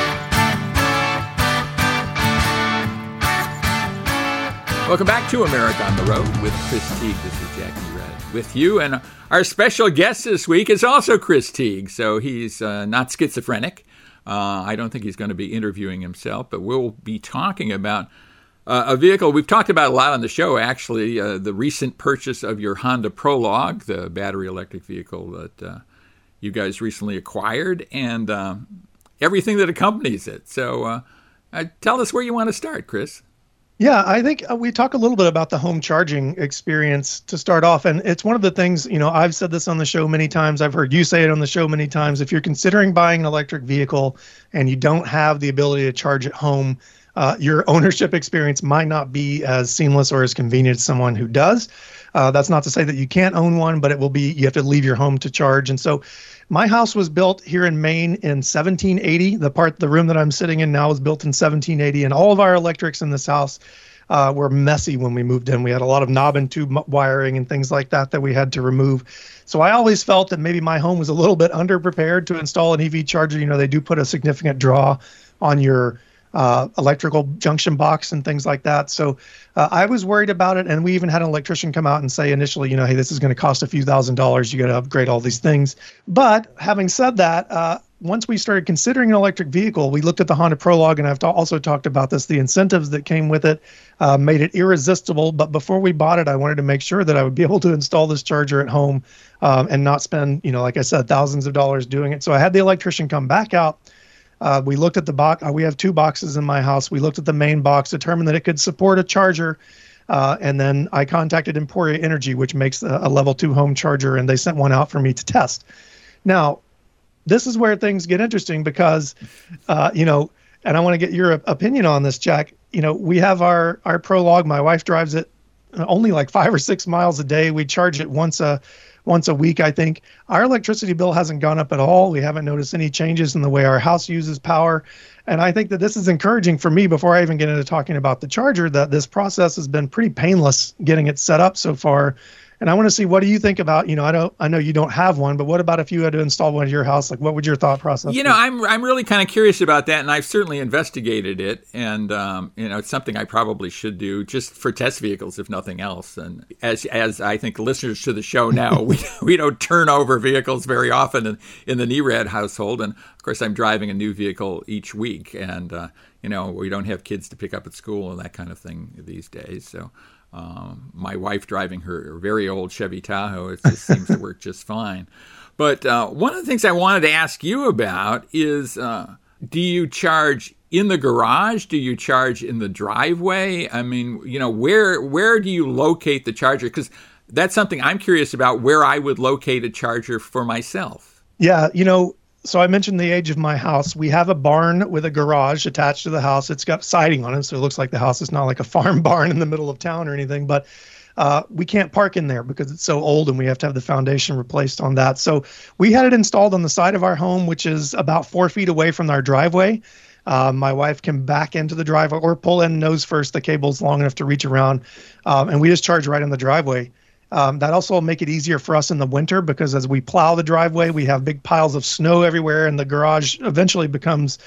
Welcome back to America on the Road with Chris Teague. This is Jackie Red with you. And our special guest this week is also Chris Teague. So he's uh, not schizophrenic. Uh, I don't think he's going to be interviewing himself, but we'll be talking about uh, a vehicle we've talked about a lot on the show, actually, uh, the recent purchase of your Honda Prologue, the battery electric vehicle that uh, you guys recently acquired, and um, everything that accompanies it. So uh, uh, tell us where you want to start, Chris. Yeah, I think we talk a little bit about the home charging experience to start off. And it's one of the things, you know, I've said this on the show many times. I've heard you say it on the show many times. If you're considering buying an electric vehicle and you don't have the ability to charge at home, uh, your ownership experience might not be as seamless or as convenient as someone who does. Uh, that's not to say that you can't own one, but it will be, you have to leave your home to charge. And so my house was built here in Maine in seventeen eighty. The part, the room that I'm sitting in now was built in seventeen eighty, and all of our electrics in this house uh, were messy when we moved in. We had a lot of knob and tube wiring and things like that that we had to remove. So I always felt that maybe my home was a little bit underprepared to install an E V charger. You know, they do put a significant draw on your uh, electrical junction box and things like that. So uh, I was worried about it. And we even had an electrician come out and say initially, you know, hey, this is going to cost a few thousand dollars. You got to upgrade all these things. But having said that, uh, once we started considering an electric vehicle, we looked at the Honda Prologue, and I've t- also talked about this. The incentives that came with it uh, made it irresistible. But before we bought it, I wanted to make sure that I would be able to install this charger at home um, and not spend, you know, like I said, thousands of dollars doing it. So I had the electrician come back out. Uh, we looked at the box. Uh, we have two boxes in my house. We looked at the main box, determined that it could support a charger. Uh, and then I contacted Emporia Energy, which makes a, a level two home charger, and they sent one out for me to test. Now, this is where things get interesting because, uh, you know, and I want to get your opinion on this, Jack. You know, we have our, our Prologue. My wife drives it only like five or six miles a day. We charge it once a once a week, I think. Our electricity bill hasn't gone up at all. We haven't noticed any changes in the way our house uses power. And I think that this is encouraging for me before I even get into talking about the charger, that this process has been pretty painless getting it set up so far. And I want to see, what do you think about, you know, I don't, I know you don't have one, but what about if you had to install one at your house? Like, what would your thought process be? You know, I'm I'm really kind of curious about that, and I've certainly investigated it, and um, you know, it's something I probably should do just for test vehicles, if nothing else. And as as I think listeners to the show know, we we don't turn over vehicles very often in, in the Nerad household, and of course, I'm driving a new vehicle each week, and uh, you know, we don't have kids to pick up at school and that kind of thing these days, so. Um, my wife driving her, her very old Chevy Tahoe, it just seems to work just fine. But uh, one of the things I wanted to ask you about is, uh, do you charge in the garage? Do you charge in the driveway? I mean, you know, where where do you locate the charger? Because that's something I'm curious about, where I would locate a charger for myself. Yeah, you know, so I mentioned the age of my house. We have a barn with a garage attached to the house. It's got siding on it, so it looks like the house is not like a farm barn in the middle of town or anything. But uh, we can't park in there because it's so old, and we have to have the foundation replaced on that. So we had it installed on the side of our home, which is about four feet away from our driveway. Uh, my wife can back into the driveway or pull in nose first. The cable's long enough to reach around, um, and we just charge right in the driveway. Um, that also will make it easier for us in the winter, because as we plow the driveway, we have big piles of snow everywhere, and the garage eventually becomes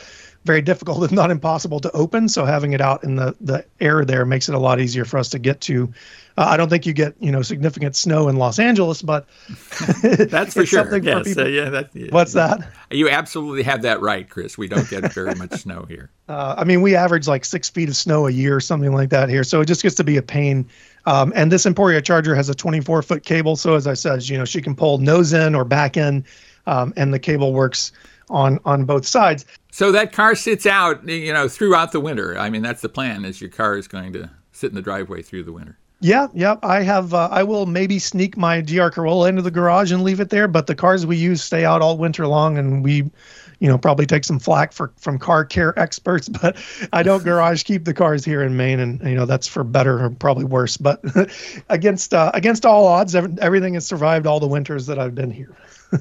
very difficult, if not impossible, to open. So having it out in the, the air there makes it a lot easier for us to get to. Uh, I don't think you get, you know, significant snow in Los Angeles, but that's for sure. For yes, people. Uh, yeah, that, yeah. What's that? You absolutely have that right, Chris. We don't get very much snow here. Uh, I mean, we average like six feet of snow a year, something like that here. So it just gets to be a pain. Um, and this Emporia charger has a twenty-four foot cable. So as I said, you know, she can pull nose in or back in, um, and the cable works on on both sides. So that car sits out, you know, throughout the winter. I mean, that's the plan, is your car is going to sit in the driveway through the winter. Yeah, yeah. I have. Uh, I will maybe sneak my G R Corolla into the garage and leave it there. But the cars we use stay out all winter long, and we, you know, probably take some flack for from car care experts. But I don't garage keep the cars here in Maine, and you know that's for better or probably worse. But against uh, against all odds, everything has survived all the winters that I've been here.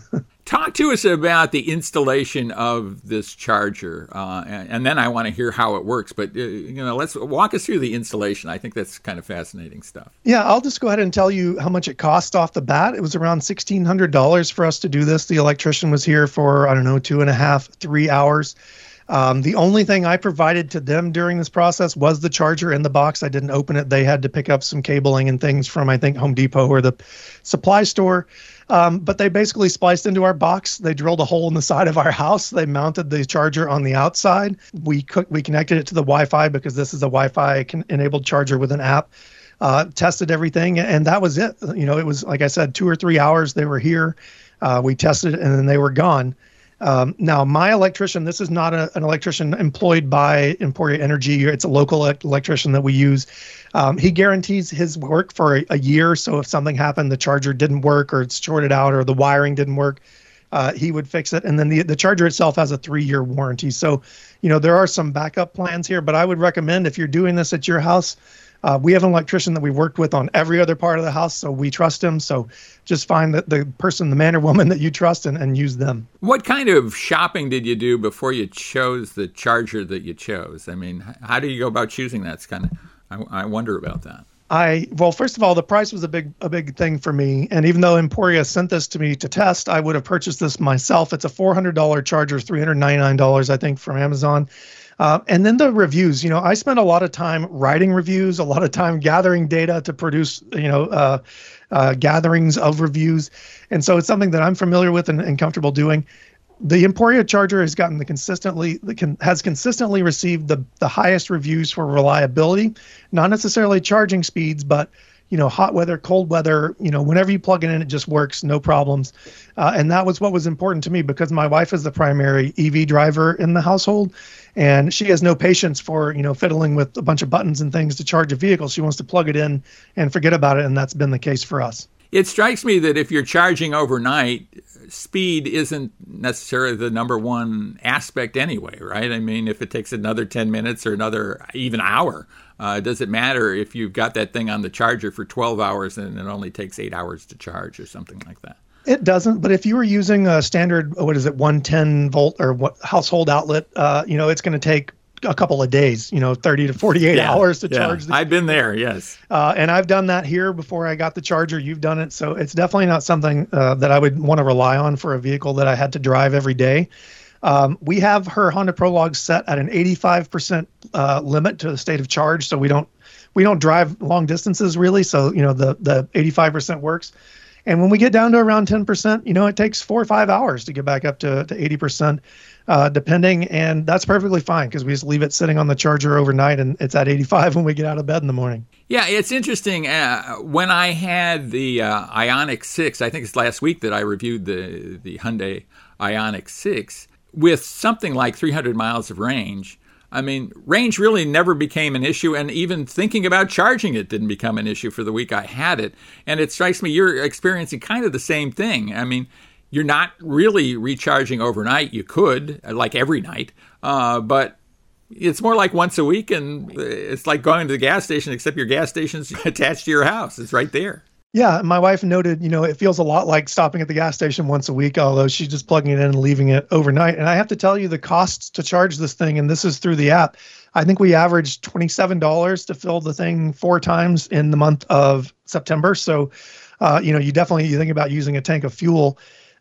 Talk to us about the installation of this charger, uh, and, and then I want to hear how it works. But, uh, you know, let's walk us through the installation. I think that's kind of fascinating stuff. Yeah, I'll just go ahead and tell you how much it cost off the bat. It was around sixteen hundred dollars for us to do this. The electrician was here for, I don't know, two and a half, three hours. Um, the only thing I provided to them during this process was the charger in the box. I didn't open it. They had to pick up some cabling and things from, I think, Home Depot or the supply store. Um, but they basically spliced into our box. They drilled a hole in the side of our house. They mounted the charger on the outside. We cook, we connected it to the Wi-Fi because this is a Wi-Fi enabled charger with an app. Uh, tested everything, and that was it. You know, it was, like I said, two or three hours. They were here. Uh, we tested it, and then they were gone. Um, now, my electrician, this is not a, an electrician employed by Emporia Energy. It's a local electrician that we use. Um, he guarantees his work for a, a year. So if something happened, the charger didn't work or it's shorted out or the wiring didn't work, uh, he would fix it. And then the, the charger itself has a three-year warranty. So, you know, there are some backup plans here, but I would recommend if you're doing this at your house, Uh, we have an electrician that we've worked with on every other part of the house, so we trust him. So just find the, the person, the man or woman that you trust, and, and use them. What kind of shopping did you do before you chose the charger that you chose? I mean, how do you go about choosing that? It's kind of, I, I wonder about that. I well, first of all, the price was a big a big thing for me. And even though Emporia sent this to me to test, I would have purchased this myself. It's a four hundred dollars charger, three hundred ninety-nine dollars, I think, from Amazon. Uh, and then the reviews, you know, I spent a lot of time writing reviews, a lot of time gathering data to produce, you know, uh, uh, gatherings of reviews. And so it's something that I'm familiar with and, and comfortable doing. The Emporia charger has gotten the consistently the con, has consistently received the, the highest reviews for reliability, not necessarily charging speeds, but you know, hot weather, cold weather, you know, whenever you plug it in, it just works, no problems. Uh, and that was what was important to me because my wife is the primary E V driver in the household, and she has no patience for, you know, fiddling with a bunch of buttons and things to charge a vehicle. She wants to plug it in and forget about it, and that's been the case for us. It strikes me that if you're charging overnight, speed isn't necessarily the number one aspect anyway, right? I mean, if it takes another ten minutes or another even hour, uh, does it matter if you've got that thing on the charger for twelve hours and it only takes eight hours to charge or something like that? It doesn't, but if you were using a standard, what is it, one ten volt or what household outlet, uh, you know, it's going to take a couple of days, you know, thirty to forty-eight yeah, hours to yeah. charge. The I've been there, yes. Uh, and I've done that here before I got the charger. You've done it. So it's definitely not something uh, that I would want to rely on for a vehicle that I had to drive every day. Um, we have her Honda Prologue set at an eighty-five percent uh, limit to the state of charge. So we don't, we don't drive long distances really. So, you know, the, the eighty-five percent works. And when we get down to around ten percent, you know, it takes four or five hours to get back up to, to eighty percent, uh, depending. And that's perfectly fine because we just leave it sitting on the charger overnight and it's at eighty-five when we get out of bed in the morning. Yeah, it's interesting. Uh, when I had the uh, Ioniq six, I think it's last week that I reviewed the, the Hyundai Ioniq six with something like three hundred miles of range. I mean, range really never became an issue, and even thinking about charging it didn't become an issue for the week I had it. And it strikes me you're experiencing kind of the same thing. I mean, you're not really recharging overnight. You could, like every night, uh, but it's more like once a week, and it's like going to the gas station, except your gas station's attached to your house. It's right there. Yeah, my wife noted, you know, it feels a lot like stopping at the gas station once a week, although she's just plugging it in and leaving it overnight. And I have to tell you the costs to charge this thing, and this is through the app, I think we averaged twenty-seven dollars to fill the thing four times in the month of September. So, uh, you know, you definitely, you think about using a tank of fuel.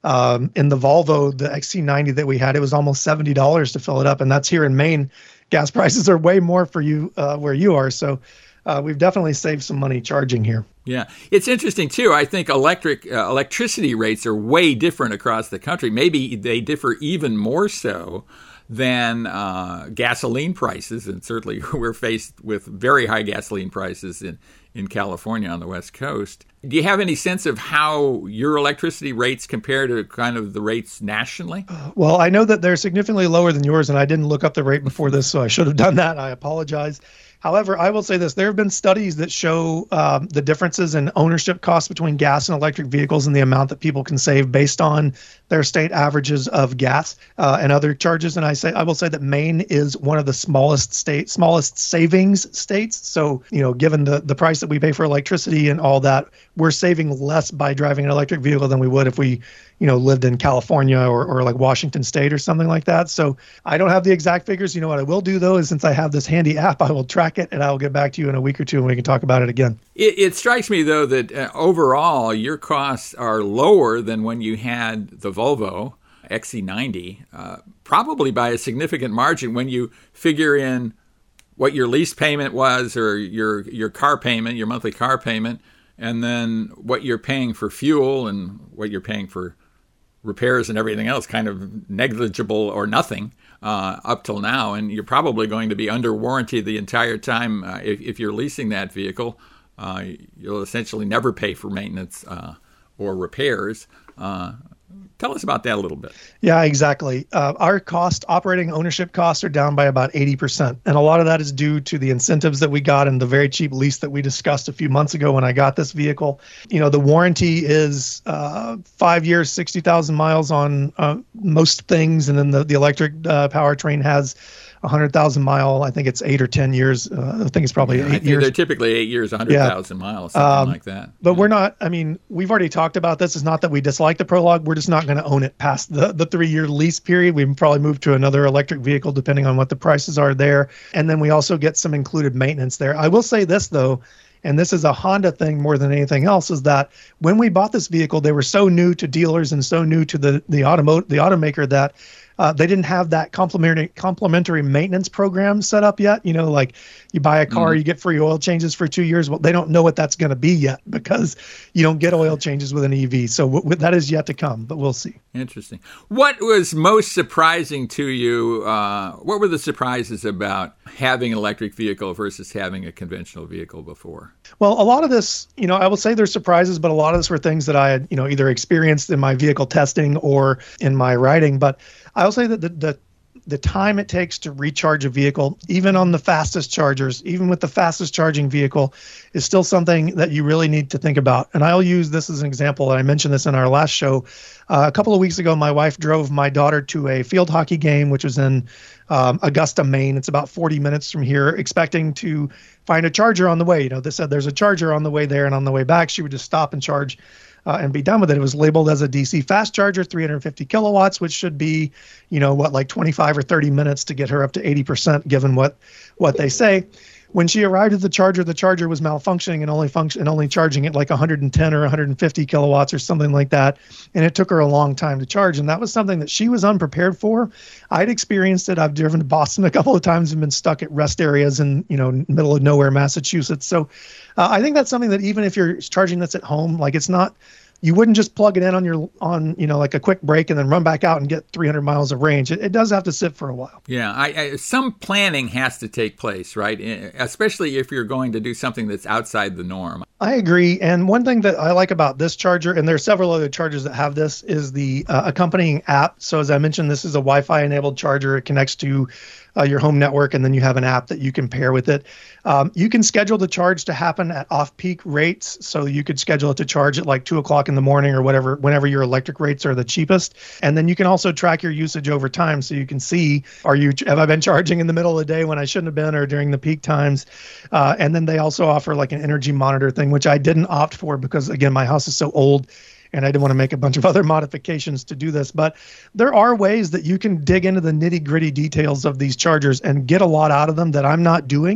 Um, in the Volvo, the X C ninety that we had, it was almost seventy dollars to fill it up. And that's here in Maine. Gas prices are way more for you uh, where you are. So uh, we've definitely saved some money charging here. Yeah, it's interesting, too. I think electric uh, electricity rates are way different across the country. Maybe they differ even more so than uh, gasoline prices. And certainly we're faced with very high gasoline prices in, in California on the West Coast. Do you have any sense of how your electricity rates compare to kind of the rates nationally? Well, I know that they're significantly lower than yours, and I didn't look up the rate before this, so I should have done that. I apologize. However, I will say this. There have been studies that show um, the differences in ownership costs between gas and electric vehicles and the amount that people can save based on their state averages of gas uh, and other charges. And I say I will say that Maine is one of the smallest state, smallest savings states. So, you know, given the, the price that we pay for electricity and all that, we're saving less by driving an electric vehicle than we would if we, you know, lived in California or, or like Washington State or something like that. So I don't have the exact figures. You know, what I will do, though, is since I have this handy app, I will track it and I will get back to you in a week or two and we can talk about it again. It, it strikes me, though, that uh, overall your costs are lower than when you had the Volvo X C ninety, uh, probably by a significant margin when you figure in what your lease payment was or your, your car payment, your monthly car payment, and then what you're paying for fuel and what you're paying for repairs and everything else, kind of negligible or nothing uh, up till now. And you're probably going to be under warranty the entire time. Uh, if, if you're leasing that vehicle, uh, you'll essentially never pay for maintenance uh, or repairs. Uh, Tell us about that a little bit. Yeah, exactly. Uh, our cost, operating ownership costs are down by about eighty percent. And a lot of that is due to the incentives that we got and the very cheap lease that we discussed a few months ago when I got this vehicle. You know, the warranty is uh, five years, sixty thousand miles on uh, most things. And then the, the electric uh, powertrain has one hundred thousand mile. I think it's eight or ten years. Uh, I think it's probably yeah, eight I think years. They're typically eight years, one hundred thousand yeah. miles, something um, like that. But yeah. we're not, I mean, we've already talked about this. It's not that we dislike the Prologue. We're just not going to own it past the, the three-year lease period. We probably move to another electric vehicle depending on what the prices are there. And then we also get some included maintenance there. I will say this, though, and this is a Honda thing more than anything else, is that when we bought this vehicle, they were so new to dealers and so new to the the automo- the automaker that Uh, they didn't have that complementary complementary maintenance program set up yet. You know, like you buy a car, mm-hmm. you get free oil changes for two years. Well, they don't know what that's going to be yet because you don't get oil changes with an E V. So w- w- that is yet to come, but we'll see. Interesting. What was most surprising to you? Uh, what were the surprises about having an electric vehicle versus having a conventional vehicle before? Well, a lot of this, you know, I will say there's surprises, but a lot of this were things that I had, you know, either experienced in my vehicle testing or in my riding. But I'll say that the, the the time it takes to recharge a vehicle, even on the fastest chargers, even with the fastest charging vehicle, is still something that you really need to think about. And I'll use this as an example. And I mentioned this in our last show. Uh, a couple of weeks ago, my wife drove my daughter to a field hockey game, which was in um, Augusta, Maine. It's about forty minutes from here, expecting to find a charger on the way. You know, they said there's a charger on the way there, and on the way back, she would just stop and charge Uh, and be done with it. It was labeled as a D C fast charger, three hundred fifty kilowatts, which should be, you know, what, like twenty-five or thirty minutes to get her up to eighty percent, given what what they say. When she arrived at the charger, the charger was malfunctioning and only function and only charging at like one hundred ten or one hundred fifty kilowatts or something like that. And it took her a long time to charge. And that was something that she was unprepared for. I'd experienced it. I've driven to Boston a couple of times and been stuck at rest areas in, you know, middle of nowhere, Massachusetts. So uh, I think that's something that even if you're charging this at home, like it's not, you wouldn't just plug it in on your, on, you know, like a quick break and then run back out and get three hundred miles of range. It, it does have to sit for a while. Yeah, I, I, some planning has to take place, right? Especially if you're going to do something that's outside the norm. I agree. And one thing that I like about this charger, and there are several other chargers that have this, is the uh, accompanying app. So as I mentioned, this is a Wi-Fi enabled charger. It connects to uh, your home network, and then you have an app that you can pair with it. Um, you can schedule the charge to happen at off-peak rates. So you could schedule it to charge at like two o'clock in the morning or whatever, whenever your electric rates are the cheapest. And then you can also track your usage over time. So you can see, are you, have I been charging in the middle of the day when I shouldn't have been, or during the peak times? Uh, and then they also offer like an energy monitor thing, which I didn't opt for because, again, my house is so old and I didn't want to make a bunch of other modifications to do this. But there are ways that you can dig into the nitty gritty details of these chargers and get a lot out of them that I'm not doing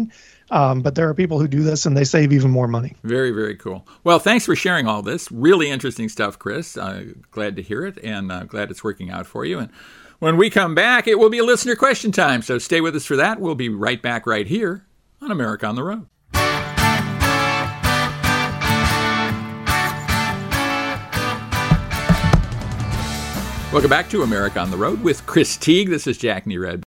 Um, but there are people who do this and they save even more money. Very, very cool. Well, thanks for sharing all this. Really interesting stuff, Chris. Uh, glad to hear it, and uh, glad it's working out for you. And when we come back, it will be listener question time. So stay with us for that. We'll be right back right here on America on the Road. Welcome back to America on the Road with Chris Teague. This is Jack Nerad.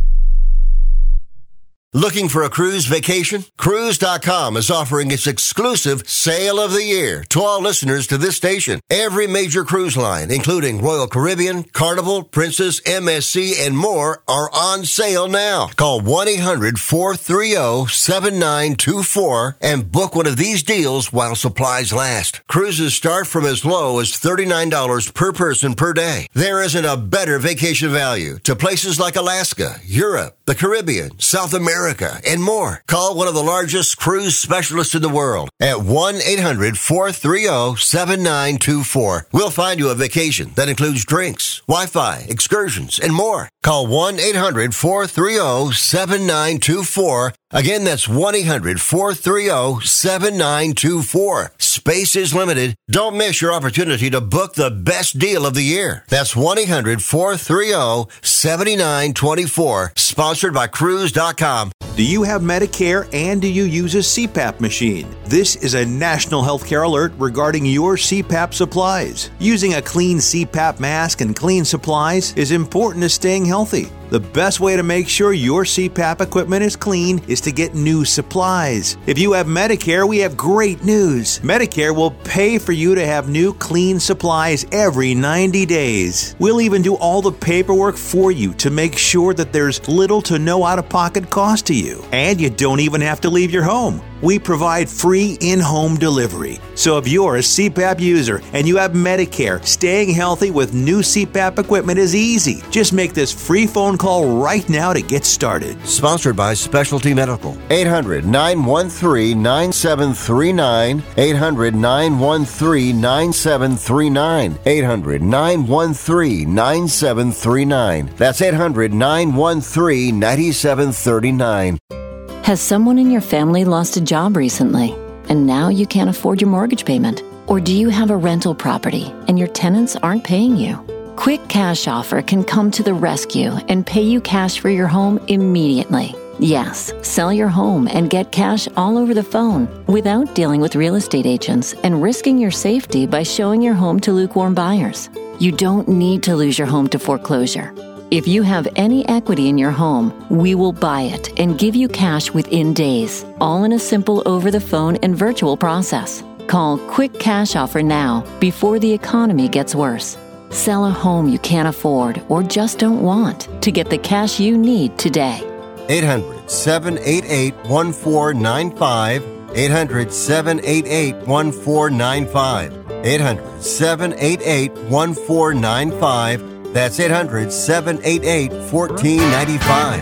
Looking for a cruise vacation? Cruise dot com is offering its exclusive Sale of the Year to all listeners to this station. Every major cruise line, including Royal Caribbean, Carnival, Princess, M S C, and more, are on sale now. Call one eight hundred four three zero seven nine two four and book one of these deals while supplies last. Cruises start from as low as thirty-nine dollars per person per day. There isn't a better vacation value to places like Alaska, Europe, the Caribbean, South America, and more. Call one of the largest cruise specialists in the world at one eight hundred four three zero seven nine two four. We'll find you a vacation that includes drinks, Wi-Fi, excursions, and more. Call one eight hundred four three zero seven nine two four. Again, that's one eight hundred four three zero seven nine two four. Space is limited. Don't miss your opportunity to book the best deal of the year. That's one eight hundred four three zero seven nine two four. Sponsored by Cruise dot com. Do you have Medicare and do you use a C PAP machine? This is a national healthcare alert regarding your C PAP supplies. Using a clean C PAP mask and clean supplies is important to staying healthy. The best way to make sure your C PAP equipment is clean is to get new supplies. If you have Medicare, we have great news. Medicare will pay for you to have new clean supplies every ninety days. We'll even do all the paperwork for you to make sure that there's little to no out-of-pocket cost to you. And you don't even have to leave your home. We provide free in-home delivery. So if you're a C PAP user and you have Medicare, staying healthy with new C PAP equipment is easy. Just make this free phone call right now to get started. Sponsored by Specialty Medical. eight hundred nine one three nine seven three nine. eight hundred nine one three nine seven three nine. eight hundred nine one three nine seven three nine. That's eight hundred nine one three nine seven three nine. Has someone in your family lost a job recently, and now you can't afford your mortgage payment? Or do you have a rental property, and your tenants aren't paying you? Quick Cash Offer can come to the rescue and pay you cash for your home immediately. Yes, sell your home and get cash all over the phone without dealing with real estate agents and risking your safety by showing your home to lukewarm buyers. You don't need to lose your home to foreclosure. If you have any equity in your home, we will buy it and give you cash within days, all in a simple over-the-phone and virtual process. Call Quick Cash Offer now before the economy gets worse. Sell a home you can't afford or just don't want to get the cash you need today. eight hundred seven eight eight one four nine five. eight hundred seven eight eight one four nine five. eight hundred seven eight eight one four nine five. That's eight hundred seven eight eight one four nine five.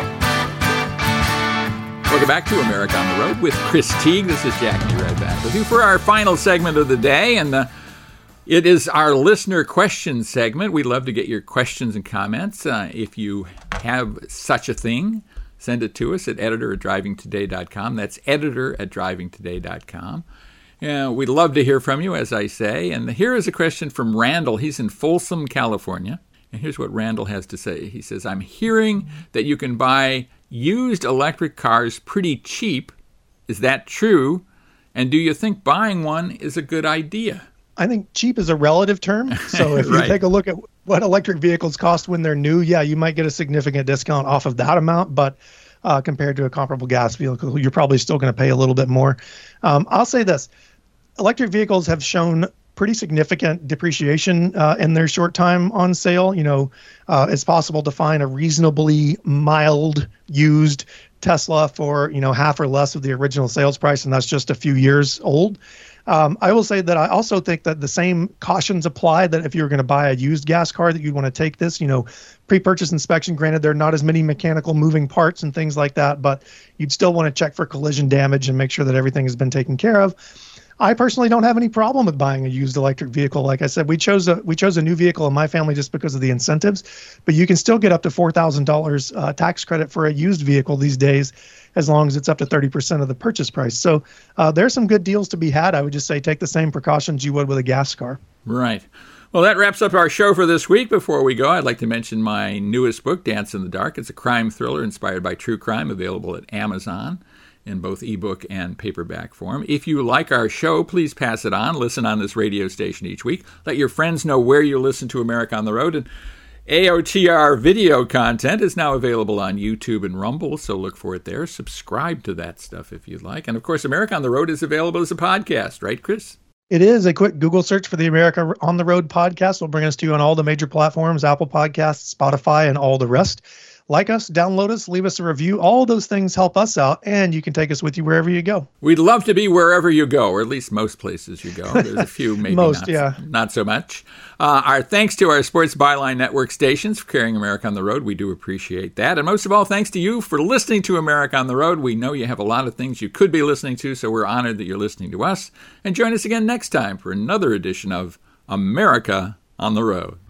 Welcome back to America on the Road with Chris Teague. This is Jack Nerad back with you for our final segment of the day, and uh, it is our listener question segment. We'd love to get your questions and comments. Uh, if you have such a thing, send it to us at editor at driving today dot com. That's editor at driving today dot com. Yeah, we'd love to hear from you, as I say. And here is a question from Randall. He's in Folsom, California. And here's what Randall has to say. He says, I'm hearing that you can buy used electric cars pretty cheap. Is that true? And do you think buying one is a good idea? I think cheap is a relative term. So if Right. you take a look at what electric vehicles cost when they're new, yeah, you might get a significant discount off of that amount. But uh, compared to a comparable gas vehicle, you're probably still going to pay a little bit more. Um, I'll say this. Electric vehicles have shown pretty significant depreciation uh, in their short time on sale. You know, uh, it's possible to find a reasonably mild used Tesla for, you know, half or less of the original sales price, and that's just a few years old. Um, I will say that I also think that the same cautions apply that if you were going to buy a used gas car that you'd want to take this, you know, pre-purchase inspection. Granted, there are not as many mechanical moving parts and things like that, but you'd still want to check for collision damage and make sure that everything has been taken care of. I personally don't have any problem with buying a used electric vehicle. Like I said, we chose a we chose a new vehicle in my family just because of the incentives, but you can still get up to four thousand dollars uh, tax credit for a used vehicle these days, as long as it's up to thirty percent of the purchase price. So uh, there's some good deals to be had. I would just say take the same precautions you would with a gas car. Right. Well, that wraps up our show for this week. Before we go, I'd like to mention my newest book, Dance in the Dark. It's a crime thriller inspired by true crime, available at Amazon in both ebook and paperback form. If you like our show, please pass it on. Listen on this radio station each week. Let your friends know where you listen to America on the Road. And A O T R video content is now available on YouTube and Rumble, so look for it there. Subscribe to that stuff if you'd like. And, of course, America on the Road is available as a podcast, right, Chris? It is. A quick Google search for the America on the Road podcast will bring us to you on all the major platforms, Apple Podcasts, Spotify, and all the rest. Like us, download us, leave us a review. All those things help us out, and you can take us with you wherever you go. We'd love to be wherever you go, or at least most places you go. There's a few maybe most, not, yeah. not so much. Uh, our thanks to our Sports Byline Network stations for carrying America on the Road. We do appreciate that. And most of all, thanks to you for listening to America on the Road. We know you have a lot of things you could be listening to, so we're honored that you're listening to us. And join us again next time for another edition of America on the Road.